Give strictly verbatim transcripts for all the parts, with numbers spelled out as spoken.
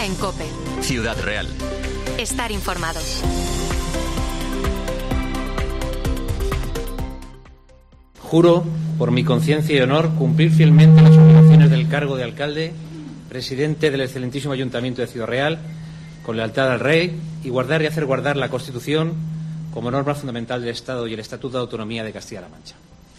Herrera en COPE. Ciudad Real. Estar informado. Juro, por mi conciencia y honor, cumplir fielmente las obligaciones del cargo de alcalde, presidente del excelentísimo Ayuntamiento de Ciudad Real, con lealtad al Rey, y guardar y hacer guardar la Constitución como norma fundamental del Estado y el Estatuto de Autonomía de Castilla-La Mancha.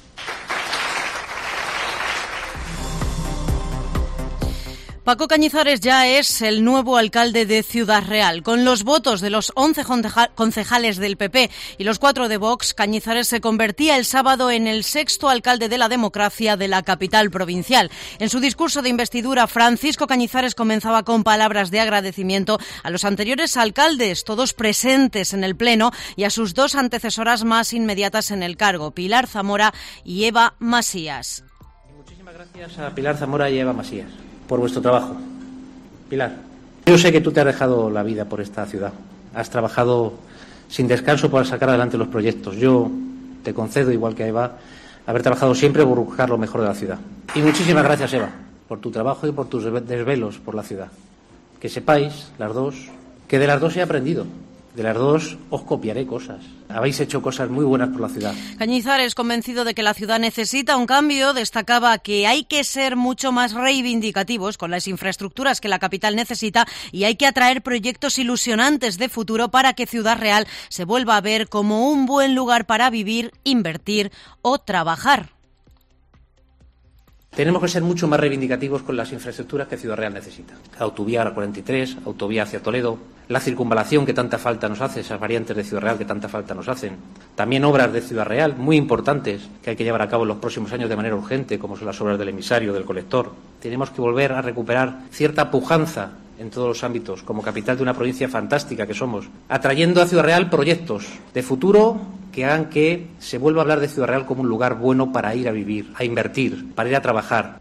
Paco Cañizares ya es el nuevo alcalde de Ciudad Real. Con los votos de los once concejales del P P y los cuatro de Vox, Cañizares se convertía el sábado en el sexto alcalde de la democracia de la capital provincial. En su discurso de investidura, Francisco Cañizares comenzaba con palabras de agradecimiento a los anteriores alcaldes, todos presentes en el Pleno, y a sus dos antecesoras más inmediatas en el cargo, Pilar Zamora y Eva Masías. Muchísimas gracias a Pilar Zamora y Eva Masías por vuestro trabajo. Pilar, yo sé que tú te has dejado la vida por esta ciudad. Has trabajado sin descanso para sacar adelante los proyectos. Yo te concedo, igual que a Eva, haber trabajado siempre por buscar lo mejor de la ciudad. Y muchísimas gracias, Eva, por tu trabajo y por tus desvelos por la ciudad. Que sepáis, las dos, que de las dos he aprendido. De las dos os copiaré cosas. Habéis hecho cosas muy buenas por la ciudad. Cañizares, convencido de que la ciudad necesita un cambio, destacaba que hay que ser mucho más reivindicativos con las infraestructuras que la capital necesita y hay que atraer proyectos ilusionantes de futuro para que Ciudad Real se vuelva a ver como un buen lugar para vivir, invertir o trabajar. Tenemos que ser mucho más reivindicativos con las infraestructuras que Ciudad Real necesita. Autovía A cuarenta y tres, autovía hacia Toledo, la circunvalación que tanta falta nos hace, esas variantes de Ciudad Real que tanta falta nos hacen. También obras de Ciudad Real muy importantes que hay que llevar a cabo en los próximos años de manera urgente, como son las obras del emisario, del colector. Tenemos que volver a recuperar cierta pujanza en todos los ámbitos, como capital de una provincia fantástica que somos, atrayendo a Ciudad Real proyectos de futuro que hagan que se vuelva a hablar de Ciudad Real como un lugar bueno para ir a vivir, a invertir, para ir a trabajar.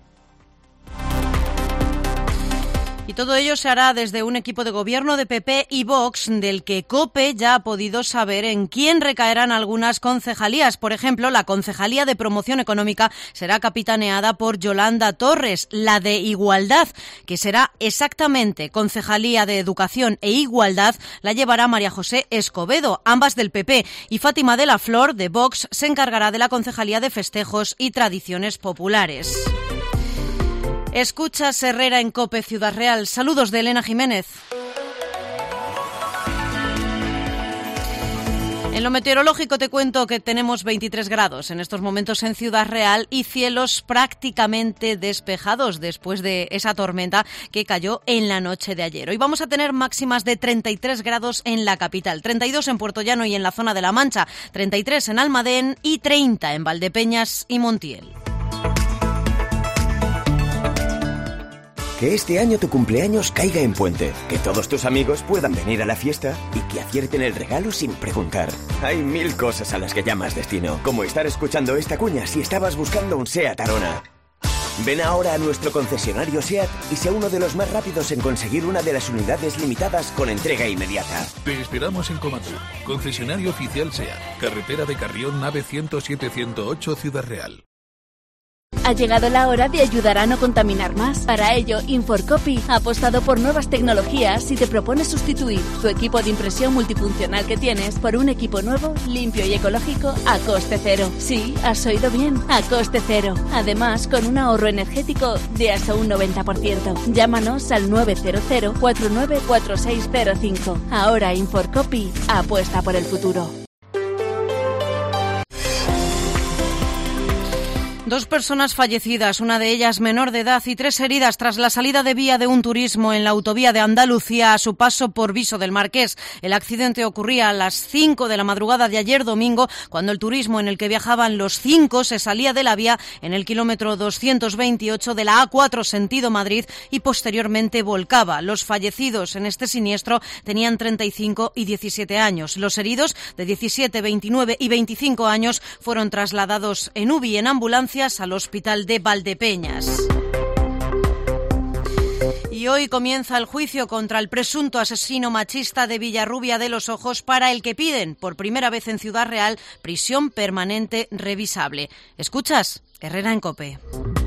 Y todo ello se hará desde un equipo de gobierno de P P y Vox, del que COPE ya ha podido saber en quién recaerán algunas concejalías. Por ejemplo, la Concejalía de Promoción Económica será capitaneada por Yolanda Torres, la de Igualdad, que será exactamente Concejalía de Educación e Igualdad, la llevará María José Escobedo, ambas del P P, y Fátima de la Flor, de Vox, se encargará de la Concejalía de Festejos y Tradiciones Populares. Escuchas Herrera en COPE Ciudad Real. Saludos de Elena Jiménez. En lo meteorológico te cuento que tenemos veintitrés grados en estos momentos en Ciudad Real y cielos prácticamente despejados después de esa tormenta que cayó en la noche de ayer. Hoy vamos a tener máximas de treinta y tres grados en la capital, treinta y dos en Puerto Llano y en la zona de La Mancha, treinta y tres en Almadén y treinta en Valdepeñas y Montiel. Que este año tu cumpleaños caiga en puente, que todos tus amigos puedan venir a la fiesta y que acierten el regalo sin preguntar. Hay mil cosas a las que llamas destino, como estar escuchando esta cuña si estabas buscando un SEAT Arona. Ven ahora a nuestro concesionario SEAT y sea uno de los más rápidos en conseguir una de las unidades limitadas con entrega inmediata. Te esperamos en Comatur, concesionario oficial SEAT, carretera de Carrión, nave ciento siete ciento ocho, Ciudad Real. Ha llegado la hora de ayudar a no contaminar más. Para ello, Inforcopy ha apostado por nuevas tecnologías y te propone sustituir tu equipo de impresión multifuncional que tienes por un equipo nuevo, limpio y ecológico a coste cero. Sí, has oído bien, a coste cero. Además, con un ahorro energético de hasta un noventa por ciento. Llámanos al nueve cero cero, cuatro nueve cuatro seis cero cinco. Ahora Inforcopy apuesta por el futuro. Dos personas fallecidas, una de ellas menor de edad, y tres heridas tras la salida de vía de un turismo en la autovía de Andalucía a su paso por Viso del Marqués. El accidente ocurría a las cinco de la madrugada de ayer domingo, cuando el turismo en el que viajaban los cinco se salía de la vía en el kilómetro doscientos veintiocho de la A cuatro sentido Madrid y posteriormente volcaba. Los fallecidos en este siniestro tenían treinta y cinco y diecisiete años. Los heridos de diecisiete, veintinueve y veinticinco años fueron trasladados en U B I en ambulancia al hospital de Valdepeñas. Y hoy comienza el juicio contra el presunto asesino machista de Villarrubia de los Ojos, para el que piden, por primera vez en Ciudad Real, prisión permanente revisable. ¿Escuchas? Herrera en COPE.